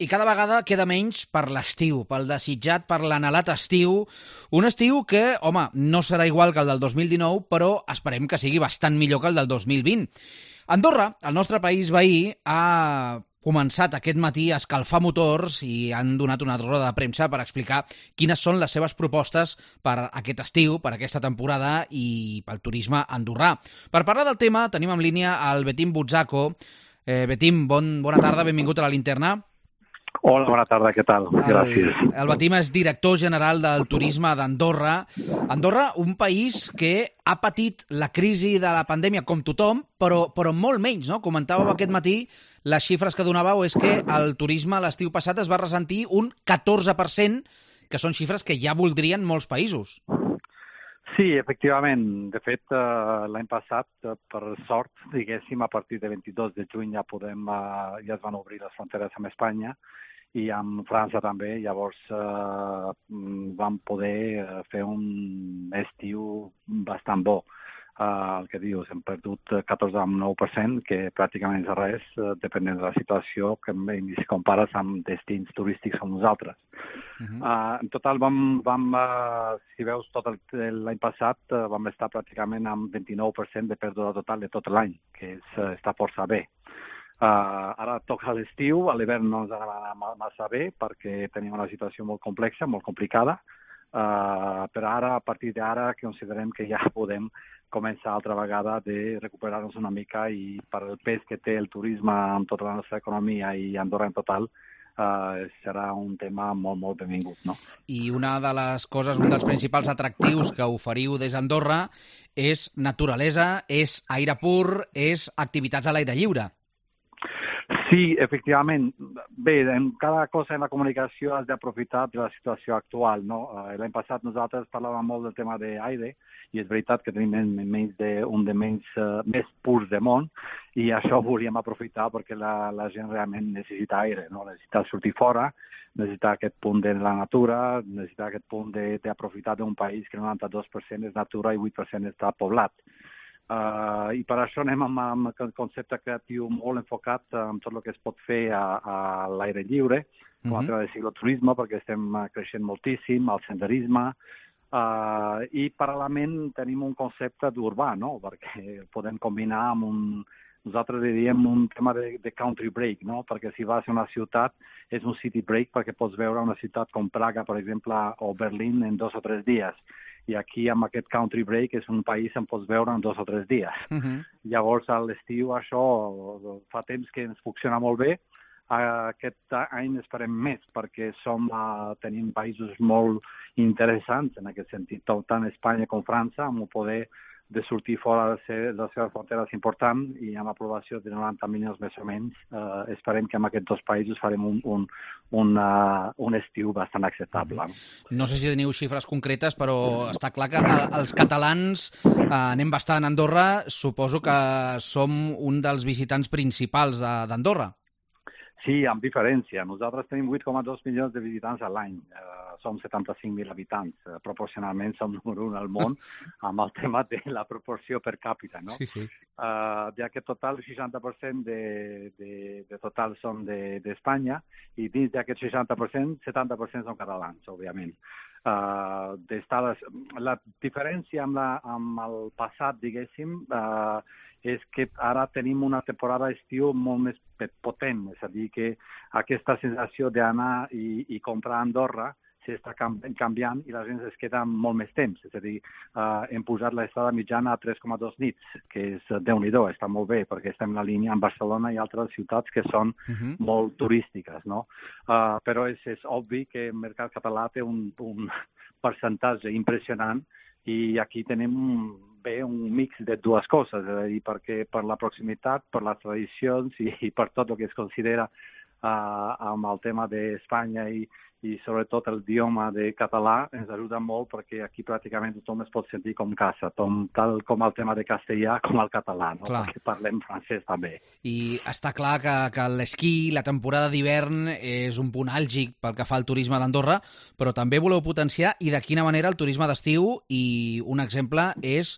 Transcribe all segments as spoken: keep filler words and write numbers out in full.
i cada vegada queda menys per l'estiu, pel desitjat, per l'anhelat estiu. Un estiu que, home, no serà igual que el del dos mil dinou, però esperem que sigui bastant millor que el del dos mil vint. Andorra, el nostre país veí, ha començat aquest matí a escalfar motors i han donat una roda de premsa per explicar quines són les seves propostes per aquest estiu, per aquesta temporada i pel turisme andorrà. Per parlar del tema tenim en línia el Betim Butzaco. Eh, Betim, bon, bona tarda, benvingut a la Linterna. Hola, bona tarda, què tal? Gràcies. El, el Betim és director general del turisme d'Andorra. Andorra, un país que ha patit la crisi de la pandèmia com tothom, però, però molt menys, no? Comentàveu aquest matí, les xifres que donàveu és que el turisme l'estiu passat es va ressentir un catorze per cent, que són xifres que ja voldrien molts països. Sí, efectivament. De fet, eh, l'any passat, eh, per sort, diguéssim, a partir de vint-i-dos de juny ja podem, eh, ja es van obrir les fronteres amb Espanya i amb França també. Llavors eh, vam poder fer un estiu bastant bo. Uh, el que dius, hem perdut catorze coma nou per cent, que pràcticament és res, uh, depenent de la situació, que si compares amb destins turístics com nosaltres. Uh-huh. uh, en total, vam, vam uh, si veus, tot l'any passat uh, vam estar pràcticament amb vint-i-nou per cent de pèrdua total de tot l'any, que és, uh, està força bé. Uh, ara toca l'estiu, a l'hivern no ens anava massa bé, perquè tenim una situació molt complexa, molt complicada, uh, però ara, a partir d'ara, considerem que ja podem començar altra vegada de recuperar-nos una mica i per el pes que té el turisme en tota la nostra economia i Andorra en total, eh, serà un tema molt, molt benvingut, no? I una de les coses, un dels principals atractius que oferiu des d'Andorra és naturalesa, és aire pur, és activitats a l'aire lliure. Sí, efectivament. Bé, en cada cosa en la comunicació has d'aprofitar de la situació actual, no? L'any passat nosaltres parlàvem molt del tema d'aire i és veritat que tenim menys de, un de menys uh, més purs del món i això volíem aprofitar perquè la, la gent realment necessita aire, no? Necessita sortir fora, necessita aquest punt de la natura, necessita aquest punt d'aprofitar d'un país que el noranta-dos per cent és natura i vuit per cent està poblat. Uh, I per això anem amb, amb un concepte creatiu molt enfocat en tot el que es pot fer a, a l'aire lliure, com a tema de cicloturisme, perquè estem creixent moltíssim, el senderisme, uh, i paral·lelament tenim un concepte d'urbà, no? Perquè podem combinar amb un, nosaltres diríem un tema de, de country break, no? Perquè si vas a una ciutat és un city break perquè pots veure una ciutat com Praga, per exemple, o Berlín en dos o tres dies. I aquí, amb aquest country break, és un país en pots veure en dos o tres dies. Uh-huh. Llavors, a l'estiu, això fa temps que ens funciona molt bé. Aquest any esperem més, perquè som, uh, tenim països molt interessants en aquest sentit, tant Espanya com França, amb el poder de sortir fora de les seves fronteres important i amb aprovació de noranta milions més o menys. Uh, esperem que amb aquests dos països farem un, un, un, uh, un estiu bastant acceptable. No sé si teniu xifres concretes, però està clar que els catalans uh, anem bastant a Andorra. Suposo que som un dels visitants principals d'Andorra. Sí, amb diferència. Nosaltres tenim vuit coma dos milions de visitants a l'any. Uh, som setanta-cinc mil habitants. Uh, proporcionalment som número un al món amb el tema de la proporció per càpita, no? Sí, sí. Uh, d'aquest total, el seixanta per cent de, de, de total són d'Espanya de, i dins d'aquest seixanta per cent, setanta per cent són catalans, òbviament. Uh, d'estades... La diferència amb, la, amb el passat, diguéssim, uh, és que ara tenim una temporada d'estiu molt més potent, és a dir, que aquesta sensació d'anar i, i comprar a Andorra s'està canviant i la gent es queda molt més temps. És a dir, uh, hem posat l'estada mitjana a tres coma dos nits, que és déu-n'hi-do, està molt bé, perquè estem en la línia amb Barcelona i altres ciutats que són uh-huh. molt turístiques, no? Uh, però és, és obvi que el mercat català té un, un percentatge impressionant i aquí tenim bé un mix de dues coses, és a dir, perquè per la proximitat, per les tradicions i, i per tot el que es considera uh, amb el tema d'Espanya i, i sobretot el idioma de català ens ajuda molt perquè aquí pràcticament tothom es pot sentir com casa, tom, tal com el tema de castellà com el català, no? Perquè parlem francès també. I està clar que, que l'esquí, la temporada d'hivern és un punt àlgic pel que fa al turisme d'Andorra, però també voleu potenciar i de quina manera el turisme d'estiu, i un exemple és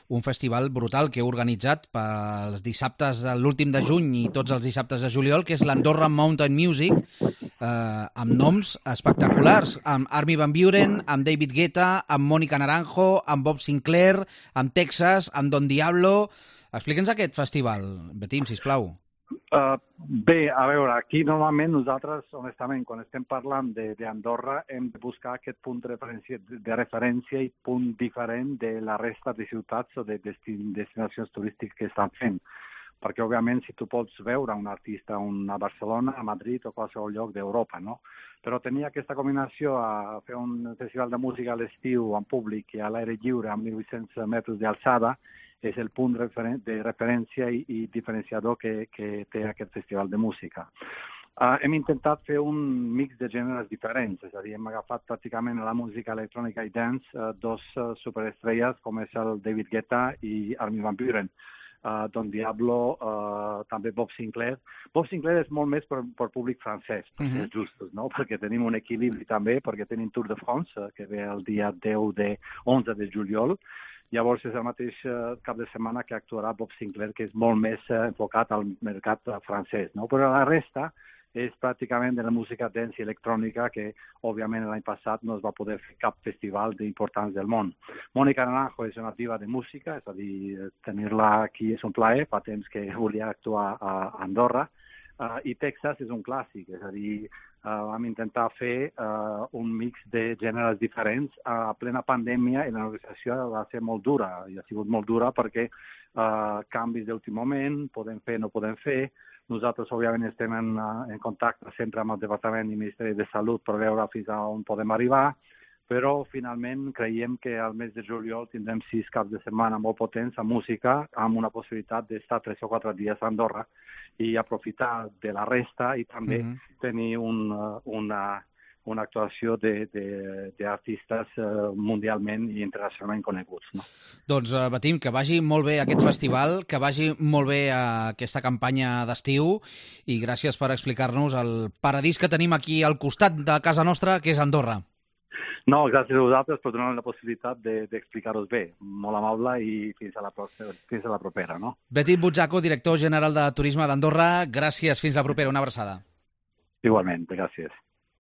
un festival brutal que he organitzat pels dissabtes, l'últim de juny i tots els dissabtes de juliol, que és l'Andorra Mountain Music, eh, amb noms espectaculars, amb Armin van Buuren, amb David Guetta, amb Mónica Naranjo, amb Bob Sinclair, amb Texas, amb Don Diablo... Explica'ns aquest festival, Betim, sisplau. Uh, bé, a veure, aquí normalment nosaltres, honestament, quan estem parlant d'Andorra, hem de buscar aquest punt de referència, de referència i punt diferent de la resta de ciutats o de destin, destinacions turístiques que estan fent. Perquè, òbviament, si tu pots veure un artista a Barcelona, a Madrid o qualsevol lloc d'Europa, no? Però tenir aquesta combinació a fer un festival de música a l'estiu, en públic i a l'aire lliure, amb mil vuit-cents metres d'alçada, és el punt de referència i, i diferenciador que, que té aquest festival de música. Uh, hem intentat fer un mix de gèneres diferents, és a dir, hem agafat pràcticament la música electrònica i dance, uh, dos uh, superestrelles com és el David Guetta i Armin van Buuren. Uh, Don Diablo, uh, també Bob Sinclair. Bob Sinclair és molt més per, per públic francès, per uh -huh. ser justos, no? Perquè tenim un equilibri també, perquè tenim Tour de France, uh, que ve el dia deu de onze de juliol. Llavors és el mateix uh, cap de setmana que actuarà Bob Sinclair, que és molt més uh, enfocat al mercat uh, francès, no? Però la resta és pràcticament de la música dance i electrònica que, òbviament, l'any passat no es va poder fer cap festival d'importants del món. Mónica Naranjo és una diva de música, és a dir, tenir-la aquí és un plaer, fa temps que volia actuar a Andorra, uh, i Texas és un clàssic, és a dir, Uh, vam intentar fer uh, un mix de gèneres diferents a plena pandèmia i la negociació va ser molt dura, i ha sigut molt dura perquè uh, canvis d'últim moment, podem fer, no podem fer. Nosaltres, òbviament, estem en, uh, en contacte sempre amb el Departament i Ministeri de Salut per veure fins a on podem arribar, però finalment creiem que al mes de juliol tindrem sis caps de setmana molt potents amb música, amb una possibilitat d'estar tres o quatre dies a Andorra i aprofitar de la resta i també mm-hmm. tenir un, una, una actuació d'artistes uh, mundialment i internacionalment coneguts. No? Doncs, uh, Betim, que vagi molt bé aquest festival, que vagi molt bé uh, aquesta campanya d'estiu i gràcies per explicar-nos el paradís que tenim aquí al costat de casa nostra, que és Andorra. No, gràcies a vosaltres per donar la possibilitat d'explicar-vos bé. Molt amable i fins a la, fins a la propera, no? Betim Butzaco, director general de Turisme d'Andorra, gràcies, fins la propera, una abraçada. Igualment, gràcies.